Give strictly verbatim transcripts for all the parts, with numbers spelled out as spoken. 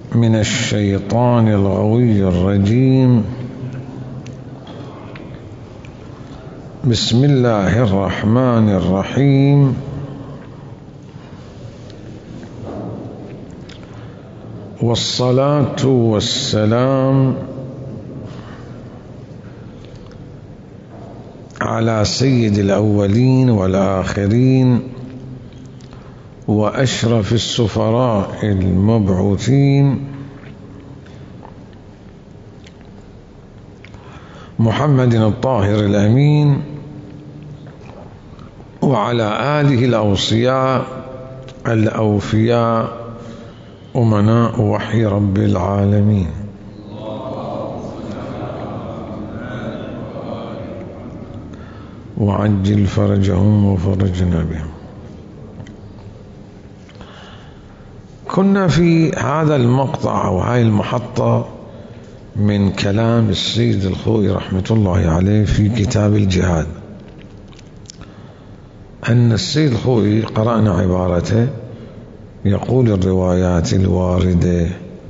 من الشيطان الغوي الرجيم. بسم الله الرحمن الرحيم. والصلاة والسلام على سيد الأولين والآخرين وأشرف السفراء المبعوثين محمد الطاهر الأمين وعلى آله الأوصياء الأوفياء أمناء وحي رب العالمين. وعجل فرجهم وفرجنا بهم. كنا في هذا المقطع أو هاي المحطة من كلام السيد الخوئي رحمة الله عليه في كتاب الجهاد، أن السيد الخوئي قرأنا عبارته يقول: الروايات الواردة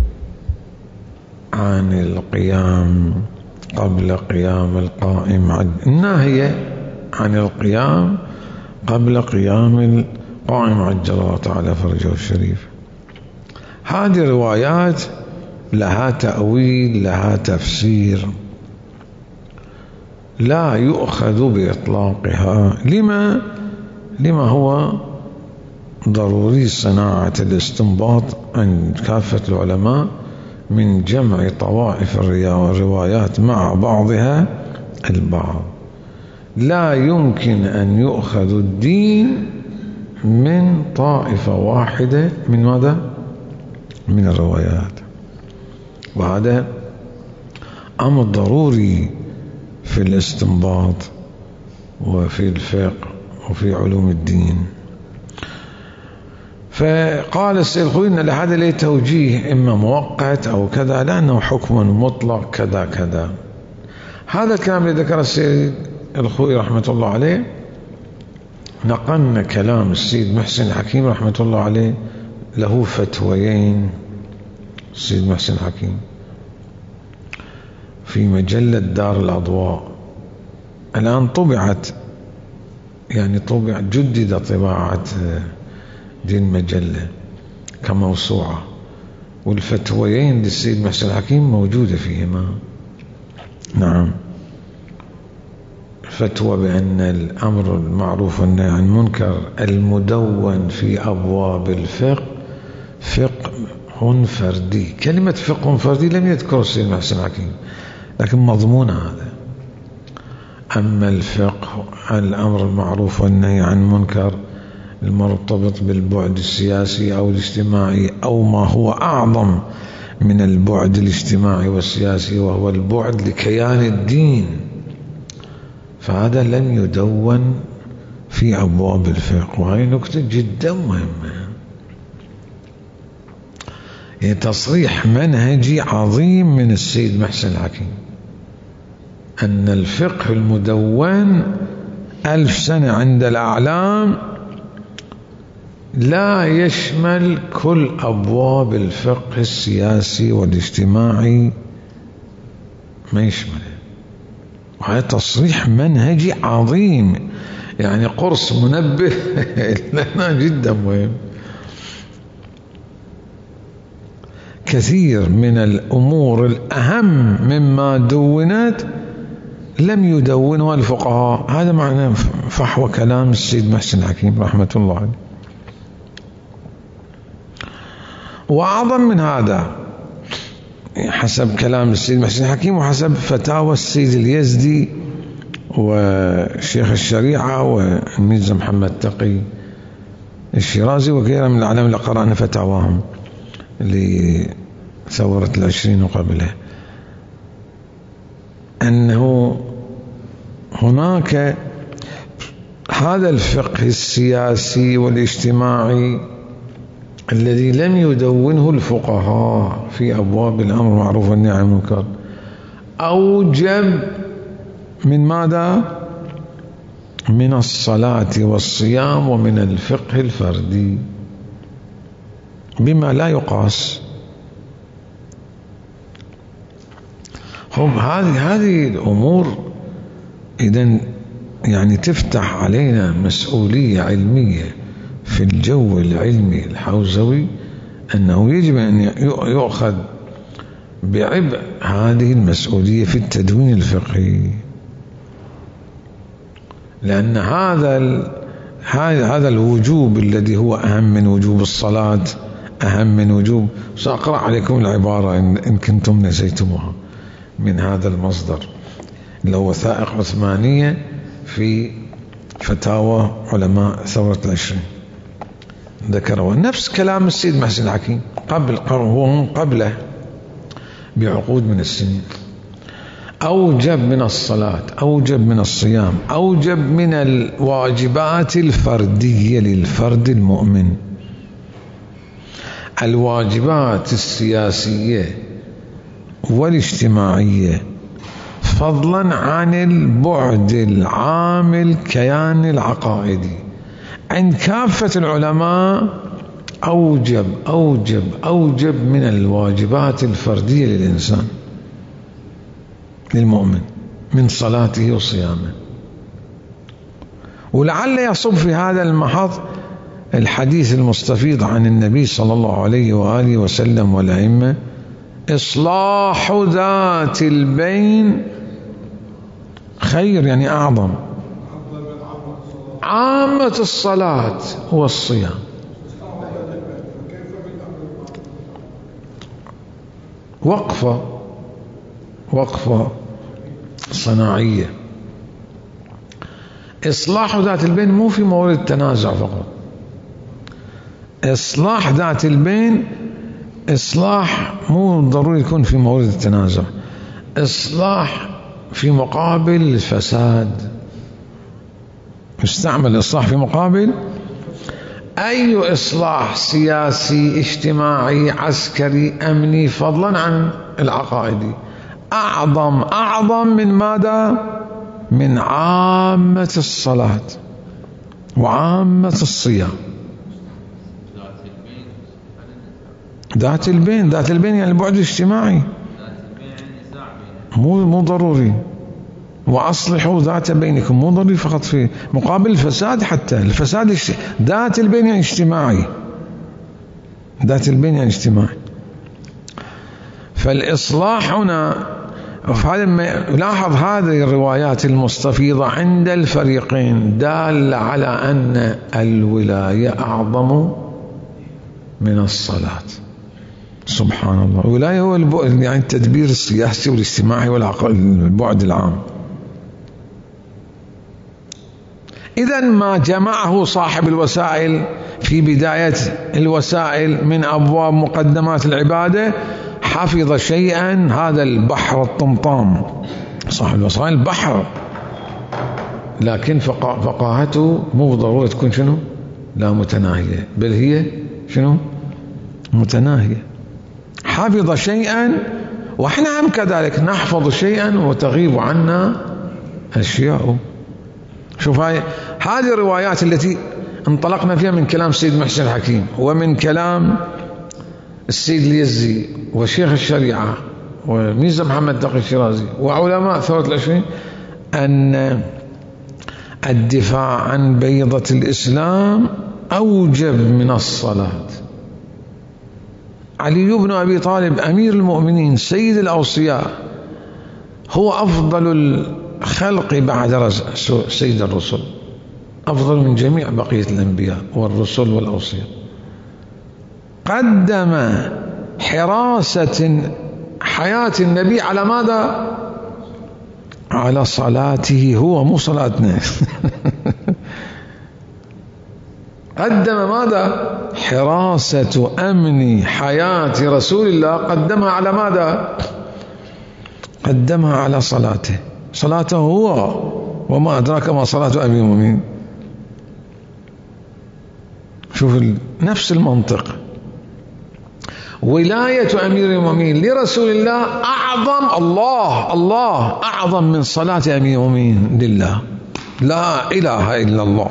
عن القيام قبل قيام القائم عد... الناهية عن القيام قبل قيام القائم عجل الله تعالى فرجه الشريف، هذه روايات لها تأويل، لها تفسير، لا يؤخذ بإطلاقها. لما؟ لما هو ضروري صناعة الاستنباط عند كافة العلماء من جمع طوائف الروايات مع بعضها البعض. لا يمكن أن يؤخذ الدين من طائفة واحدة من ماذا؟ من الروايات، وهذا أمر ضروري في الاستنباط وفي الفقه وفي علوم الدين. فقال السيد الخوئي إن لهذا له توجيه إما مؤقت أو كذا، لأنه حكم مطلق كذا كذا. هذا الكلام اللي ذكر السيد الخوئي رحمة الله عليه نقلنا كلام السيد محسن الحكيم رحمة الله عليه، له فتويين السيد محسن الحكيم في مجلة دار الأضواء، الآن طبعت، يعني طبع جدد طباعة دي المجلة كموسوعة، والفتويين للسيد محسن الحكيم موجودة فيهما. نعم، فتوى بأن الأمر المعروف والنهي عن المنكر المدون في أبواب الفقه فقه فردي. كلمة فقه فردي لم يذكر السيد محسن الحكيم، لكن مضمون هذا. أما الفقه الأمر المعروف والنهي عن المنكر المرتبط بالبعد السياسي أو الاجتماعي أو ما هو أعظم من البعد الاجتماعي والسياسي وهو البعد لكيان الدين، فهذا لم يدون في أبواب الفقه، وهي نكتة جدا مهمة. يعني تصريح منهجي عظيم من السيد محسن الحكيم أن الفقه المدون ألف سنة عند الأعلام لا يشمل كل أبواب الفقه السياسي والاجتماعي، ما يشمله. وهذا تصريح منهجي عظيم، يعني قرص منبه لنا جدا مهم. كثير من الأمور الأهم مما دونت لم يدونها الفقهاء. هذا معنى فحوى كلام السيد محسن الحكيم رحمة الله عليه. وأعظم من هذا حسب كلام السيد محسن الحكيم وحسب فتاوى السيد اليزدي وشيخ الشريعة والميرزا محمد تقي الشيرازي وغيرها من العلماء اللي قرأنا فتاواهم لثورة العشرين وقبلها، أنه هناك هذا الفقه السياسي والاجتماعي الذي لم يدونه الفقهاء في أبواب الأمر المعروف والنهي عن المنكر أوجب من ماذا؟ من الصلاة والصيام ومن الفقه الفردي بما لا يقاس. هم هذه هذه الأمور إذن يعني تفتح علينا مسؤولية علمية في الجو العلمي الحوزوي، أنه يجب أن يؤخذ بعبء هذه المسؤولية في التدوين الفقهي، لأن هذا هذا الوجوب الذي هو أهم من وجوب الصلاة، أهم من وجوب، سأقرأ عليكم العبارة إن كنتم نسيتموها من هذا المصدر اللي هو وثائق عثمانية في فتاوى علماء ثورة العشرين، ذكروا نفس كلام السيد محسن الحكيم قبل هو قبله بعقود من السنين. أوجب من الصلاة، أوجب من الصيام، أوجب من الواجبات الفردية للفرد المؤمن، الواجبات السياسية والاجتماعية، فضلا عن البعد العام الكيان العقائدي. عند كافة العلماء أوجب أوجب أوجب من الواجبات الفردية للإنسان للمؤمن من صلاته وصيامه. ولعل يصب في هذا المحض الحديث المستفيض عن النبي صلى الله عليه وآله وسلم والأئمة: إصلاح ذات البين خير، يعني أعظم، عامة الصلاة والصيام. وقفة وقفة صناعية. إصلاح ذات البين مو في مورد التنازع فقط، إصلاح ذات البين إصلاح مو ضروري يكون في مورد التنازع، إصلاح في مقابل الفساد. يستعمل إصلاح في مقابل أي إصلاح سياسي اجتماعي عسكري أمني، فضلا عن العقائدي، أعظم أعظم من ماذا؟ من عامة الصلاة وعامة الصيام. ذات البين، ذات البين يعني البعد الاجتماعي، مو مو ضروري. وأصلحوا ذات بينكم، مو ضروري فقط في مقابل الفساد، حتى الفساد ذات البين يعني اجتماعي، ذات البين يعني اجتماعي. فالإصلاح هنا لاحظ هذه الروايات المستفيضة عند الفريقين دالة على أن الولاية أعظم من الصلاة. سبحان الله. الولاية هو البعد، يعني التدبير السياسي والاجتماعي والبعد العام. إذن ما جمعه صاحب الوسائل في بداية الوسائل من أبواب مقدمات العبادة حفظ شيئا، هذا البحر الطمطام صاحب الوسائل بحر، لكن فقاهته مو ضرورة تكون شنو؟ لا متناهية، بل هي شنو؟ متناهية. حفظ شيئا وإحنا هم كذلك نحفظ شيئا وتغيب عنا أشياء. شوف هاي هذه الروايات التي انطلقنا فيها من كلام السيد محسن الحكيم ومن كلام السيد اليزي وشيخ الشريعة وميزة محمد تقي الشيرازي وعلماء ثورة العشرين، أن الدفاع عن بيضة الإسلام أوجب من الصلاة. علي بن أبي طالب أمير المؤمنين سيد الأوصياء هو أفضل الخلق بعد سيد الرسل، أفضل من جميع بقية الأنبياء والرسل والأوصياء. قدم حراسة حياة النبي على ماذا؟ على صلاته هو، مو صلاتنا. قدم ماذا؟ حراسة أمن حياة رسول الله قدمها على ماذا؟ قدمها على صلاته، صلاته هو، وما أدراك ما صلاة أمير المؤمنين. شوف نفس المنطق. ولاية أمير المؤمنين لرسول الله أعظم، الله الله أعظم من صلاة أمير المؤمنين لله، لا إله إلا الله.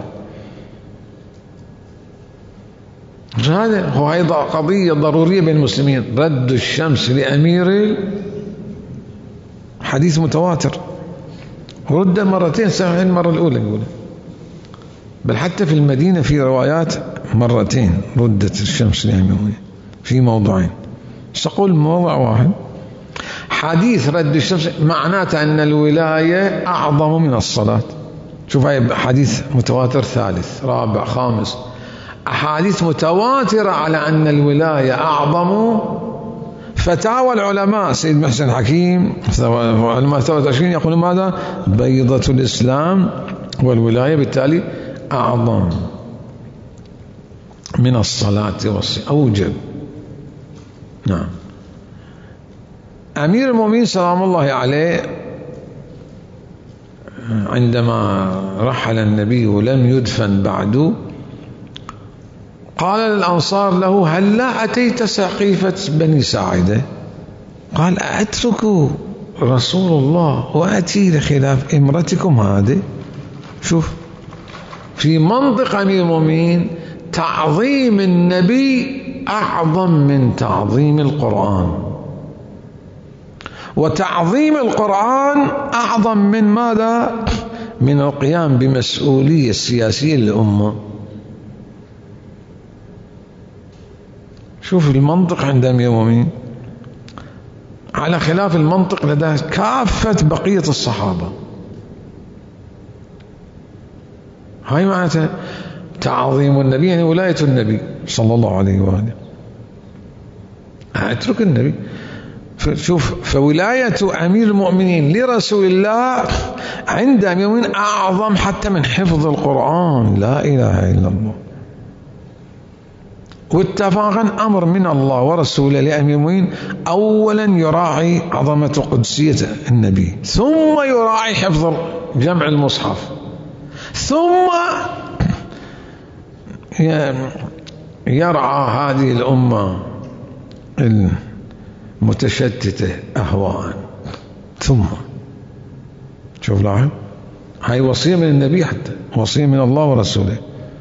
هذا هو أيضا قضية ضرورية بين المسلمين، رد الشمس لأمير حديث متواتر رد مرتين، سمع المرة الأولى يقول، بل حتى في المدينة في روايات مرتين ردت الشمس اليمينية في موضوعين. سأقول موضوع واحد، حديث رد الشمس معناته أن الولاية أعظم من الصلاة. شوف هاي حديث متواتر ثالث رابع خامس، أحاديث متواترة على أن الولاية أعظم. فتاوى العلماء سيد محسن حكيم علماء ثلاثة وعشرين يقولون ماذا؟ بيضة الإسلام والولاية بالتالي أعظم من الصلاة والصيام، أوجب. نعم. أمير المؤمنين سلام الله عليه عندما رحل النبي ولم يدفن بعد، قال للأنصار له: هل لا أتيت سقيفة بني ساعدة؟ قال: أترك رسول الله وأتي لخلاف إمرتكم هذه. شوف في منطق أمير المؤمنين تعظيم النبي أعظم من تعظيم القرآن، وتعظيم القرآن أعظم من ماذا؟ من القيام بمسؤولية سياسية للأمة. شوف المنطق عند أمير المؤمنين على خلاف المنطق لدى كافة بقية الصحابة. هاي معناتها تعظيم النبي يعني ولاية النبي صلى الله عليه وآله. اترك النبي. شوف فولاية أمير المؤمنين لرسول الله عند أمير المؤمنين أعظم حتى من حفظ القرآن. لا إله إلا الله. واتفاقا أمر من الله ورسوله لأمير المؤمنين أولا يراعي عظمة قدسية النبي، ثم يراعي حفظ جمع المصحف، ثم يرعى هذه الأمة المتشتتة أهواء. ثم شوف لاحظ، هاي وصية من النبي، حتى وصية من الله ورسوله.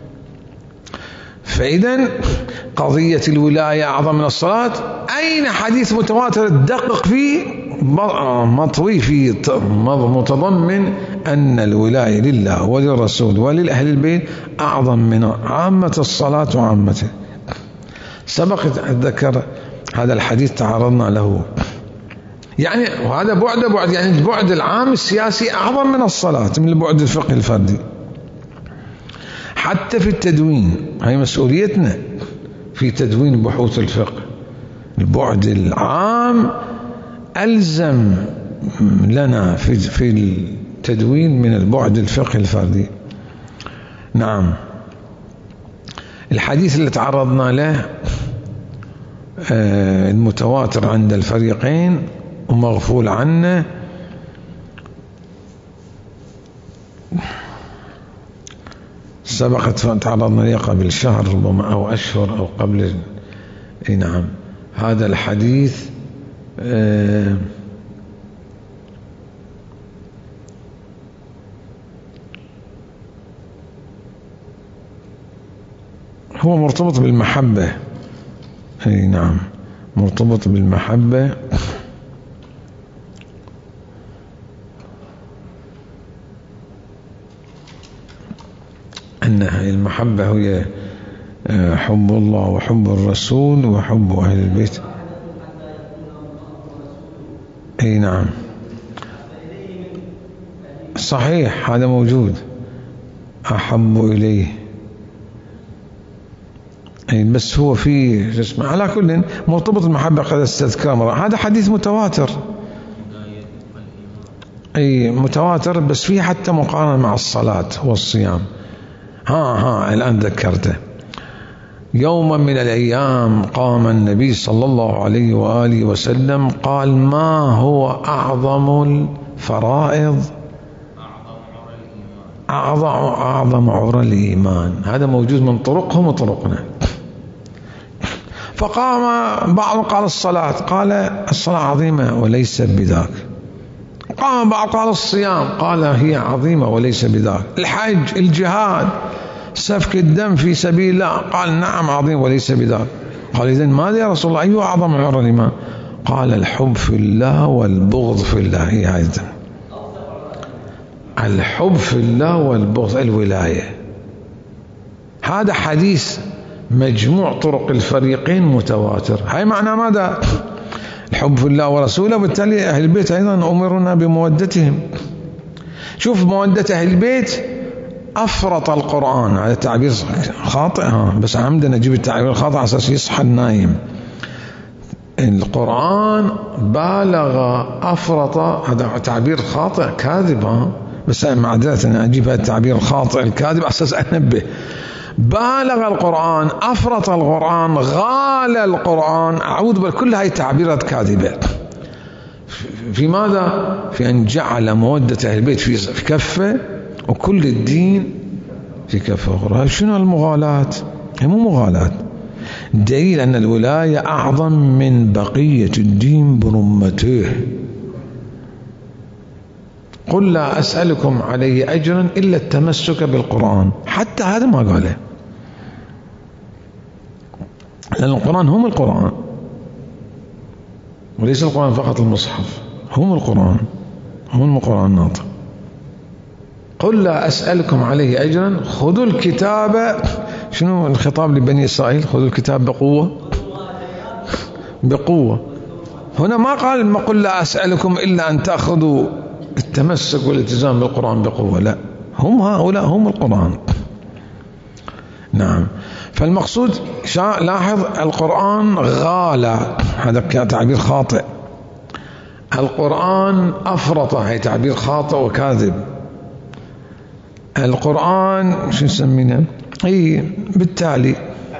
فإذا قضية الولاية أعظم من الصلاة، أين حديث متواتر تدقق فيه مطوي فيه متضمن أن الولاية لله وللرسول وللأهل البيت أعظم من عامة الصلاة وعامته. سبق أتذكر هذا الحديث تعرضنا له، يعني وهذا بعد بعد يعني البعد العام السياسي أعظم من الصلاة من البعد الفقهي الفردي. حتى في التدوين، هي مسؤوليتنا في تدوين بحوث الفقه، البعد العام ألزم لنا في في التدوين من البعد الفقهي الفردي. نعم. الحديث اللي تعرضنا له المتواتر عند الفريقين ومغفول عنه، سبقت تعرضنا ليه قبل شهر ربما أو أشهر أو قبل. نعم. هذا الحديث آه هو مرتبط بالمحبة. أي نعم، مرتبط بالمحبة. أن المحبة هي حب الله وحب الرسول وحب أهل البيت. أي نعم صحيح، هذا موجود. أحب إليه، أي بس هو في اسمه على كل مرتبط المحبة قد استذكر. هذا حديث متواتر، أي متواتر، بس فيه حتى مقارنة مع الصلاة والصيام. ها ها الآن ذكرته. يوما من الأيام قام النبي صلى الله عليه وآله وسلم قال: ما هو أعظم الفرائض؟ أعظم أعظم عرى الإيمان. هذا موجود من طرقهم وطرقنا. فقام بعض قال الصلاة، قال الصلاة عظيمة وليس بذاك. قام بعض قال الصيام، قال هي عظيمة وليس بذاك. الحج، الجهاد، سفك الدم في سبيل الله، قال نعم عظيم وليس بذاك. قال إذن ماذا يا رسول الله؟ أيه أعظم عرى الإيمان؟ قال الحب في الله والبغض في الله. هي هذا الحب في الله والبغض الولاية. هذا حديث مجموع طرق الفريقين متواتر. هاي معنى ماذا؟ الحب في الله ورسوله، وبالتالي أهل البيت أيضا أمرنا بمودتهم. شوف مودة أهل البيت أفرط القرآن، هذا تعبير خاطئ، ها بس عمدا نجيب التعبير الخاطئ على أساس يصحى النايم. القرآن بالغ أفرط، هذا تعبير خاطئ كاذب، ها بس معذرة أنا أجيب هذا التعبير الخاطئ الكاذب على أساس أنبه. بالغ القرآن، أفرط القرآن، غال القرآن، أعوذ بالله، كل هاي تعبيرات كاذبة. في ماذا؟ في أن جعل مودة أهل البيت في كفة وكل الدين في كفة أخرى. شنو المغالاة؟ هي مو مغالاة، دليل أن الولاية أعظم من بقية الدين برمته. قل لا أسألكم عليه أجرا إلا التمسك بالقرآن، حتى هذا ما قاله، لأن القرآن هم القرآن، وليس القرآن فقط المصحف، هم القرآن، هم القرآن الناطق. قل لا أسألكم عليه أجرا، خذوا الكتاب. شنو الخطاب لبني إسرائيل؟ خذوا الكتاب بقوة، بقوة. هنا ما قال ما قل لا أسألكم إلا أن تأخذوا التمسك والالتزام بالقرآن بقوة، لا، هم هؤلاء هم القرآن. نعم. فالمقصود لاحظ القرآن غالى، هذا تعبير خاطئ. القرآن أفرط، هي تعبير خاطئ وكاذب. القرآن شو نسمينه؟ اي بالتالي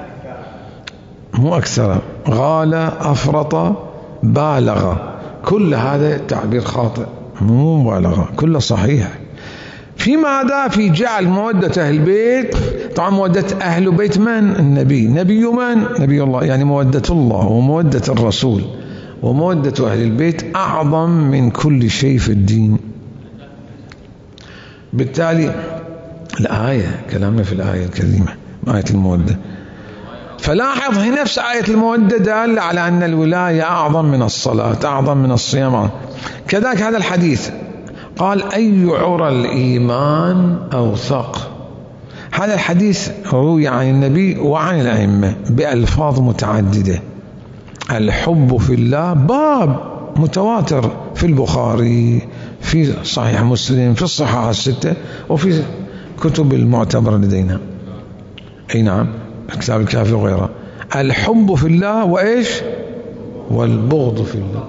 مو أكثر، غالى، أفرط، بالغ، كل هذا تعبير خاطئ، مو مبالغة، كله صحيح. في ماذا؟ في جعل مودة أهل البيت. طبعا مودة أهل بيت من؟ النبي. نبي من؟ نبي الله، يعني مودة الله ومودة الرسول ومودة أهل البيت أعظم من كل شيء في الدين. بالتالي الآية، كلامنا في الآية الكريمة، آية المودة. فلاحظ هي نفس آية المودة دالة على أن الولاية أعظم من الصلاة، أعظم من الصيام. كذلك هذا الحديث قال أي عرى الإيمان أوثق. هذا الحديث روي عن النبي وعن الأئمة بألفاظ متعددة. الحب في الله باب متواتر في البخاري، في صحيح مسلم، في الصحاح الستة، وفي كتب المعتبرة لدينا. أي نعم، كتاب الكافي وغيره. الحب في الله وإيش؟ والبغض في الله.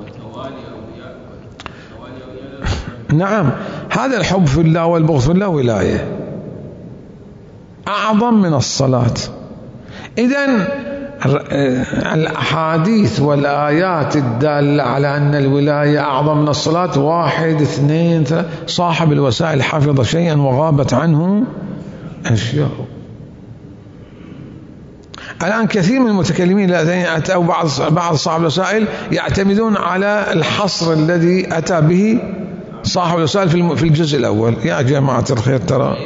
نعم، هذا الحب في الله والبغض في الله ولاية أعظم من الصلاة. إذن الأحاديث والآيات الدالة على أن الولاية أعظم من الصلاة واحد اثنين ثلاثة. صاحب الوسائل حفظ شيئا وغابت عنه أشياء. الآن كثير من المتكلمين الذين أتوا بعض بعض صاحب الوسائل يعتمدون على الحصر الذي أتى به صاحب الوسائل في الجزء الأول. يا جماعة الخير، ترى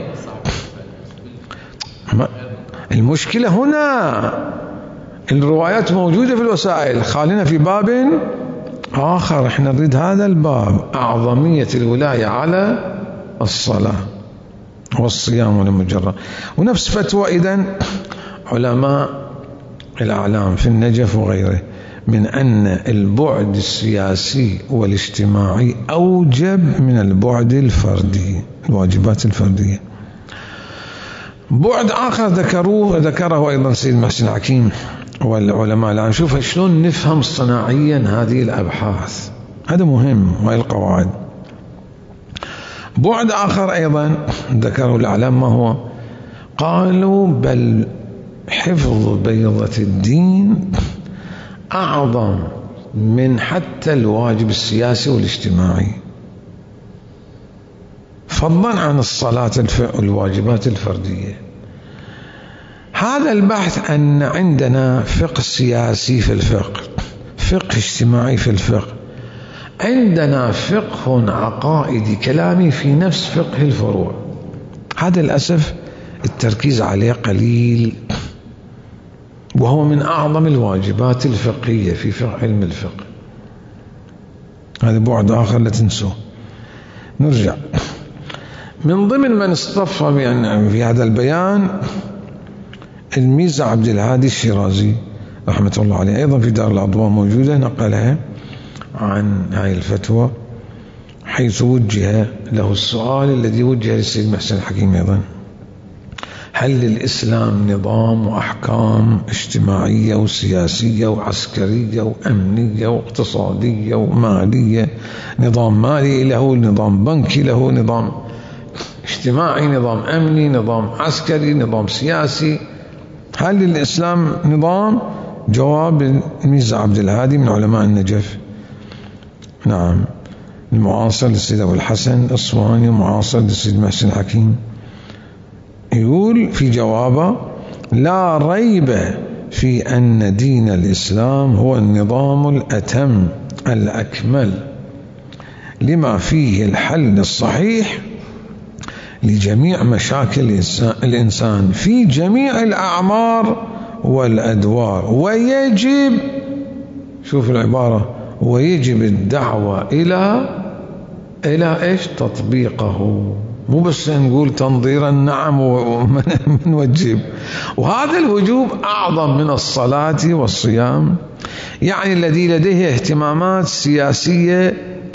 المشكلة هنا الروايات موجودة في الوسائل، خالنا في باب آخر. احنا نريد هذا الباب، أعظمية الولاية على الصلاة والصيام والمجرد. ونفس فتوى إذن علماء الأعلام في النجف وغيره من أن البعد السياسي والاجتماعي أوجب من البعد الفردي، الواجبات الفردية. بعد آخر ذكروه ذكره أيضا سيد محسن الحكيم والعلماء. الآن نشوف شلون نفهم صناعيا هذه الأبحاث، هذا مهم، وهي القواعد. بعد آخر أيضا ذكره الأعلام، ما هو؟ قالوا بل حفظ بيضة الدين أعظم من حتى الواجب السياسي والاجتماعي، فضلا عن الصلاة الواجبات الفردية. هذا البحث أن عندنا فقه سياسي في الفقه، فقه اجتماعي في الفقه، عندنا فقه عقائدي كلامي في نفس فقه الفروع. هذا للأسف التركيز عليه قليل، وهو من أعظم الواجبات الفقهية في فقه علم الفقه. هذا بعد آخر لا تنسوه. نرجع من ضمن من اصطفى يعني في هذا البيان الميزة عبد الهادي الشيرازي رحمة الله عليه، أيضا في دار الأضواء موجودة، نقلها عن هاي الفتوى، حيث وجه له السؤال الذي وجه للسيد محسن الحكيم أيضا: هل للإسلام نظام وأحكام اجتماعية وسياسية وعسكرية وأمنية واقتصادية ومالية؟ نظام مالي له، نظام بنكي له، نظام اجتماعي، نظام أمني، نظام عسكري، نظام سياسي. هل للإسلام نظام؟ جواب الميزة عبد الهادي من علماء النجف، نعم، المعاصر للسيد أبو الحسن الأسواني ومعاصر للسيد محسن الحكيم، يقول في جوابه: لا ريب في أن دين الإسلام هو النظام الأتم الأكمل لما فيه الحل الصحيح لجميع مشاكل الإنسان في جميع الأعمار والأدوار، ويجب، شوف العبارة، ويجب الدعوة إلى إلى إيش؟ تطبيقه، مو بس نقول تنظيرا نعم ونوجب. وهذا الوجوب أعظم من الصلاة والصيام. يعني الذي لديه اهتمامات سياسية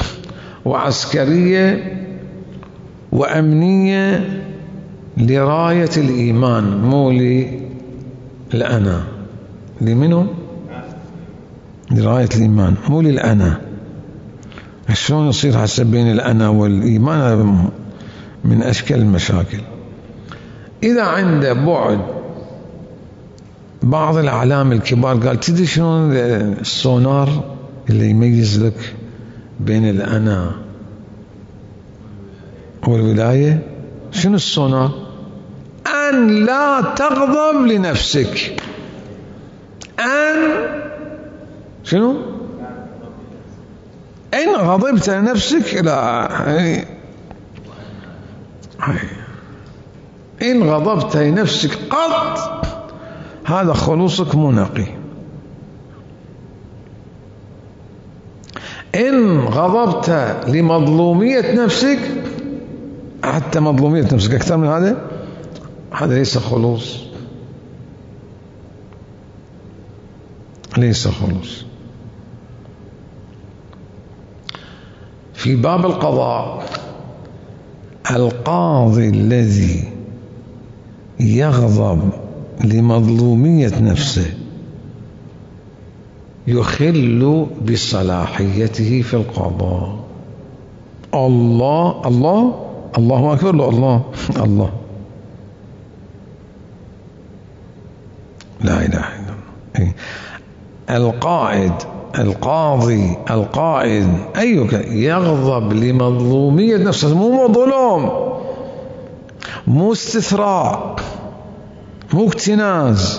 وعسكرية وأمنية لراية الإيمان، مو للأنا، لمنه؟ لراية الإيمان، مو للأنا. شلون يصير حسب بين الأنا والإيمان؟ من أشكال المشاكل. إذا عنده بعد، بعض الأعلام الكبار قال: تدري شنو السونار اللي يميز لك بين الأنا والولاية؟ شنو السونار؟ أن لا تغضب لنفسك. أن شنو؟ إن غضبت لنفسك، لا، إن غضبت لنفسك قط هذا خلوصك مو نقي. إن غضبت لمظلومية نفسك، حتى مظلومية نفسك أكثر من هذا، هذا ليس خلوص، ليس خلوص. في باب القضاء: القاضي الذي يغضب لمظلومية نفسه يخل بصلاحيته في القضاء. الله الله الله أكبر، لا الله الله، لا إله إلا الله. القائد القاضي القائد أيك يغضب لمظلومية نفسه، مو مظلوم، مو استثراء، مو اكتناز.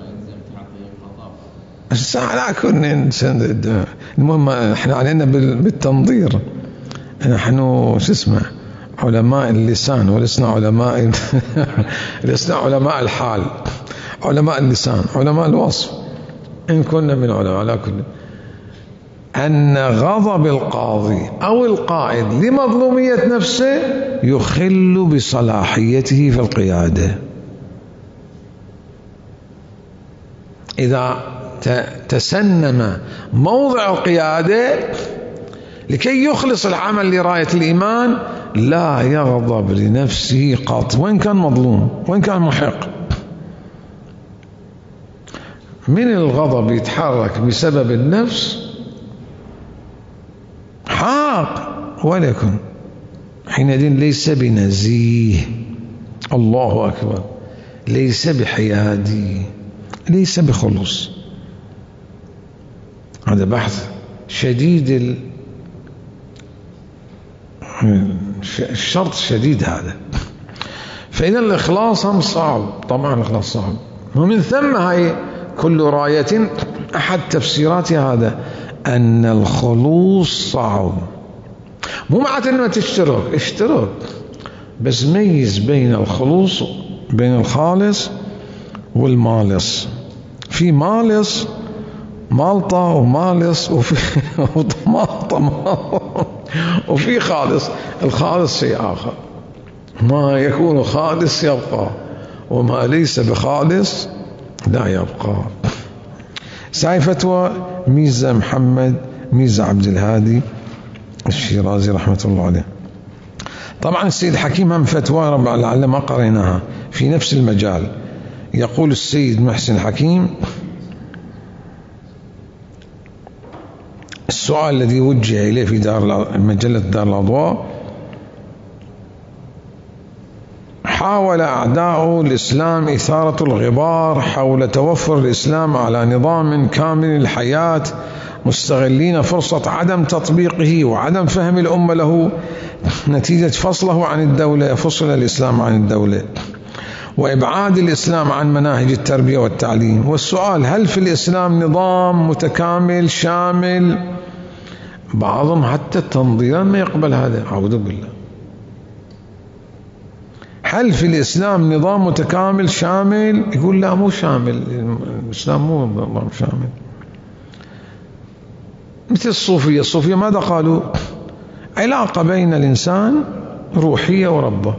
لا كنا المهم احنا علينا بالتنظير، نحن شو اسمه علماء اللسان ولسنا علماء لسنا علماء الحال، علماء اللسان، علماء الوصف، إن كنا من علماء. لا كنا أن غضب القاضي أو القائد لمظلومية نفسه يخل بصلاحيته في القيادة. إذا تسنم موضع القيادة لكي يخلص العمل لراية الإيمان لا يغضب لنفسه قط، وإن كان مظلوم، وإن كان محق. من الغضب يتحرك بسبب النفس حاق ولكن حينئذ ليس بنزيه، الله أكبر، ليس بحيادي، ليس بخلص. هذا بحث شديد ال... الشرط شديد هذا. فإذا الإخلاص هم صعب، طبعا الإخلاص صعب، ومن ثم هاي كل راية أحد تفسيرات هذا أن الخلوص صعب. مو معناته أنه تشترك، اشترك، بس ميز بين الخلوص، بين الخالص والمالص. في مالص مالطة ومالص وفي مالطة وفي خالص. الخالص شيء آخر، ما يكون خالص يبقى، وما ليس بخالص لا يبقى. ساي فتوى ميزة محمد ميزة عبد الهادي الشيرازي رحمة الله عليه. طبعا السيد الحكيم هم فتوى رب لعل ما قريناها في نفس المجال. يقول السيد محسن الحكيم: السؤال الذي وجه إليه في دار مجلة دار الأضواء: حاول أعداء الإسلام إثارة الغبار حول توفر الإسلام على نظام كامل الحياة، مستغلين فرصة عدم تطبيقه وعدم فهم الأمة له نتيجة فصله عن الدولة. فصل الإسلام عن الدولة وإبعاد الإسلام عن مناهج التربية والتعليم. والسؤال: هل في الإسلام نظام متكامل شامل؟ بعضهم حتى التنظير ما يقبل هذا، أعوذ بالله. هل في الإسلام نظام متكامل شامل؟ يقول لا مو شامل، الإسلام مو نظام شامل. مثل الصوفية. الصوفية ماذا قالوا؟ علاقة بين الإنسان روحية وربه.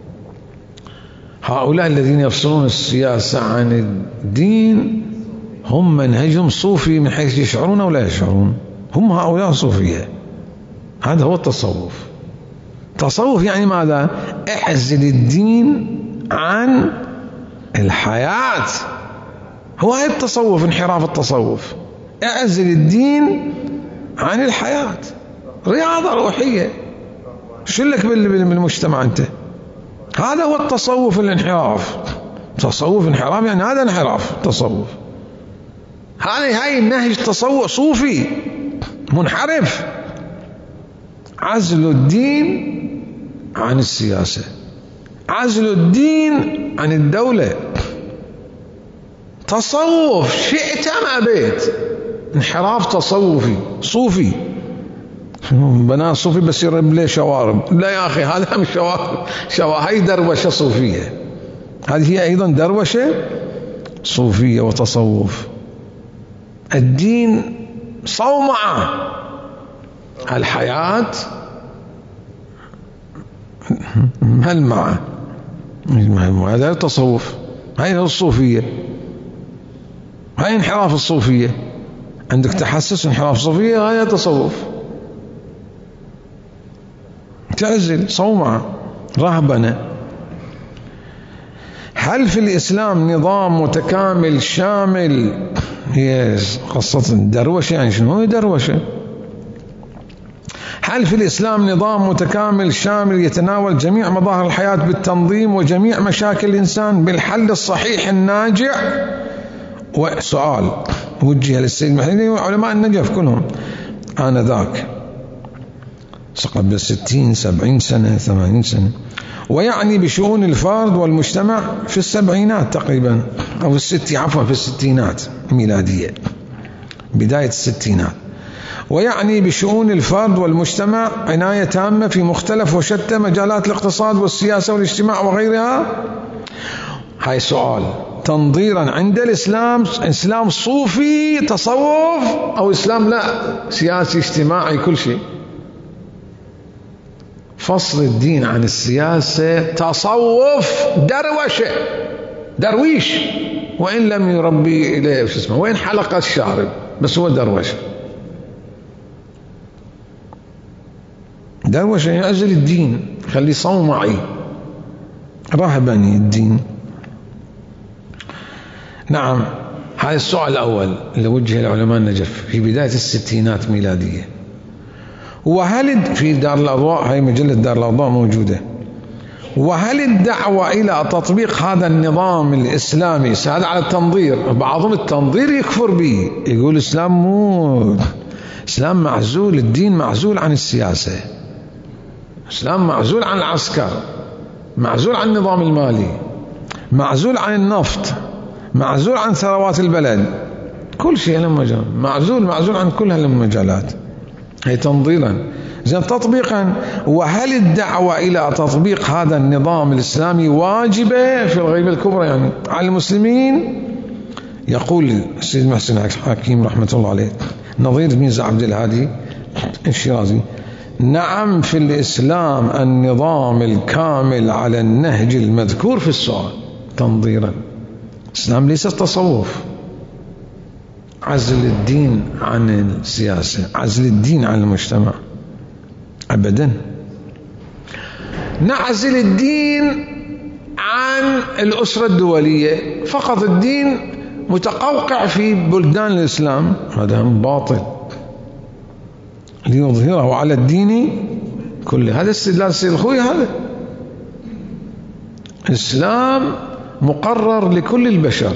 هؤلاء الذين يفصلون السياسة عن الدين هم منهجهم صوفي من حيث يشعرون ولا يشعرون، هم هؤلاء صوفية. هذا هو التصوف. تصوف يعني ماذا؟ اعزل الدين عن الحياة. هو هذا التصوف، انحراف التصوف. اعزل الدين عن الحياة، رياضة روحية. شو لك بالمجتمع أنت؟ هذا هو التصوف الانحراف. تصوف انحراف يعني هذا انحراف تصوف. هذه هاي النهج تصوف صوفي منحرف. عزل الدين عن السياسة، عزل الدين عن الدولة. تصوف شئت أم أبيت، انحراف تصوفي صوفي. بنات صوفي بس يرب ليه شوارب. لا يا أخي، هذا مش شوارب، هاي دروشة صوفية. هذه هي أيضا دروشة صوفية وتصوف. الدين صومعة، الحياة ملمعة. هذا التصوف، هاي الصوفية، هاي انحراف الصوفية. عندك تحسس انحراف صوفية، هذا تصوف. تعزل صومعة رهبنة. هل في الإسلام نظام متكامل شامل؟ هي قصة دروشة. يعني شنو هي دروشة؟ هل في الإسلام نظام متكامل شامل يتناول جميع مظاهر الحياة بالتنظيم وجميع مشاكل الإنسان بالحل الصحيح الناجع؟ وسؤال وجه للسيد المحلي وعلماء النجف كلهم آنذاك قبل ستين سبعين سنة ثمانين سنة، ويعني بشؤون الفرد والمجتمع في السبعينات تقريبا، أو الستي عفوا في الستينات ميلادية، بداية الستينات. ويعني بشؤون الفرد والمجتمع عناية تامة في مختلف وشتى مجالات الاقتصاد والسياسة والاجتماع وغيرها. هاي سؤال. تنظيرا عند الإسلام، إسلام صوفي تصوف أو إسلام لا سياسي اجتماعي كل شيء؟ فصل الدين عن السياسة تصوف دروشة، درويش، وإن لم يربي إليه وش اسمه، وإن حلق الشارب، بس هو دروشة. دروشة يعزل الدين، خلي صومعي رهبني الدين. نعم، هذا السؤال الأول اللي وجه العلماء النجف في بداية الستينات ميلادية. وهل في دار الأضواء، هاي مجلة دار الأضواء موجودة، وهل الدعوة إلى تطبيق هذا النظام الإسلامي، هذا على التنظير، بعضهم التنظير يكفر به، يقول الإسلام مو إسلام معزول، الدين معزول عن السياسة، الإسلام معزول عن العسكر، معزول عن النظام المالي، معزول عن النفط، معزول عن ثروات البلد، كل شيء له مجال، معزول معزول عن كل هالمجالات. هي تنظيرا. زين تطبيقا، وهل الدعوة إلى تطبيق هذا النظام الإسلامي واجبة في الغيبة الكبرى يعني على المسلمين؟ يقول السيد محسن حكيم رحمة الله عليه نظير ميزة عبد الهادي الشيرازي: نعم في الإسلام النظام الكامل على النهج المذكور في السؤال تنظيرا. الإسلام ليس تصوف، عزل الدين عن السياسة، عزل الدين عن المجتمع أبدا. نعزل الدين عن الأسرة الدولية، فقط الدين متقوقع في بلدان الإسلام، هذا باطل، ليظهره على الدين كله. هذا استدلال السيد الخوي. هذا الإسلام مقرر لكل البشر،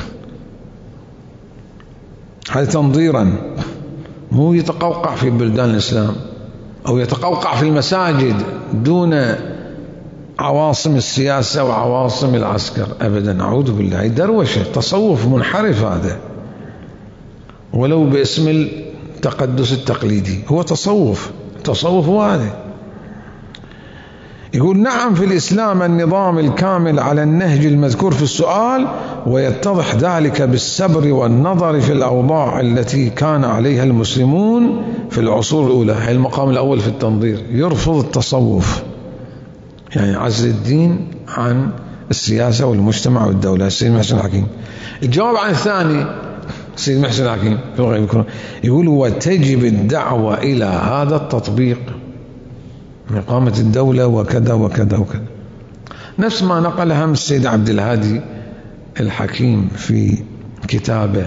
هذا تنظيرا، مو يتقوقع في بلدان الإسلام أو يتقوقع في المساجد دون عواصم السياسة وعواصم العسكر أبدا. أعوذ بالله، دروشة، تصوف منحرف هذا، ولو باسم التقدس التقليدي، هو تصوف. تصوف هو هذا. يقول: نعم في الإسلام النظام الكامل على النهج المذكور في السؤال، ويتضح ذلك بالسبر والنظر في الأوضاع التي كان عليها المسلمون في العصور الأولى. هي المقام الأول في التنظير، يرفض التصوف، يعني عزل الدين عن السياسة والمجتمع والدولة. السيد محسن الحكيم. الجواب عن الثاني السيد محسن الحكيم في الغيب الكرام يقول: وتجب الدعوة إلى هذا التطبيق من إقامة الدولة وكذا وكذا وكذا، نفس ما نقلها من السيد عبد الهادي الحكيم في كتابه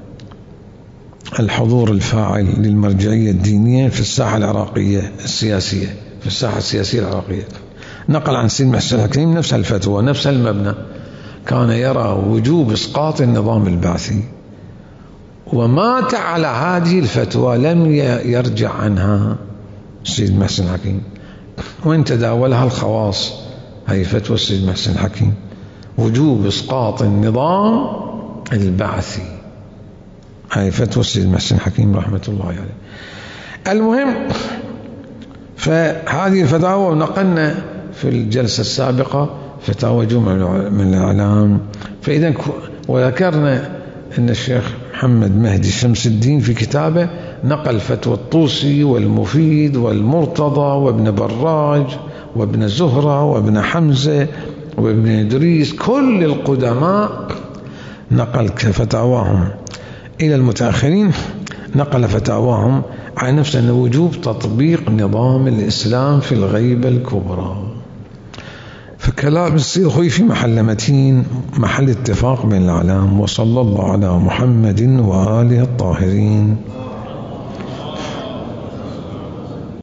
الحضور الفاعل للمرجعية الدينية في الساحة العراقية السياسية، في الساحة السياسية العراقية. نقل عن السيد محسن الحكيم نفس الفتوى، نفس المبنى، كان يرى وجوب إسقاط النظام البعثي، ومات على هذه الفتوى، لم يرجع عنها السيد محسن الحكيم، وإن تداولها الخواص. هي فتوى السيد محسن الحكيم، وجوب إسقاط النظام البعثي، هي فتوى السيد محسن الحكيم رحمة الله عليه. المهم، فهذه الفتاوى نقلنا في الجلسة السابقة فتاوى جمع من الإعلام. فإذا وذكرنا أن الشيخ محمد مهدي شمس الدين في كتابه نقل فتوى الطوسي والمفيد والمرتضى وابن براج وابن زهرة وابن حمزة وابن إدريس، كل القدماء نقل فتاواهم إلى المتأخرين، نقل فتاواهم على نفس أن وجوب تطبيق نظام الإسلام في الغيبة الكبرى. فكلام السيد خوي في محل متين، محل اتفاق بين الأعلام. وصلى الله على محمد وآله الطاهرين.